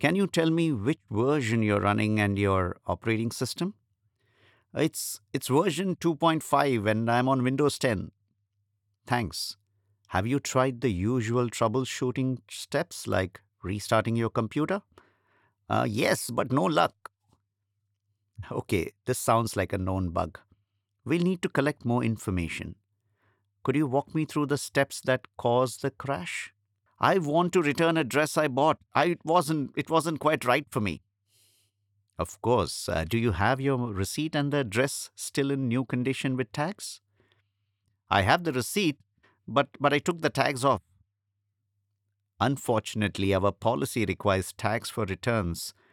Can you tell me which version you're running and your operating system? It's version 2.5 and I'm on Windows 10. Thanks. Have you tried the usual troubleshooting steps like restarting your computer? Yes, but no luck. Okay, this sounds like a known bug. We'll need to collect more information. Could you walk me through the steps that caused the crash? I want to return a dress I bought. It wasn't quite right for me. Of course. Do you have your receipt and the dress still in new condition with tags? I have the receipt, but I took the tags off. Unfortunately, our policy requires tags for returns.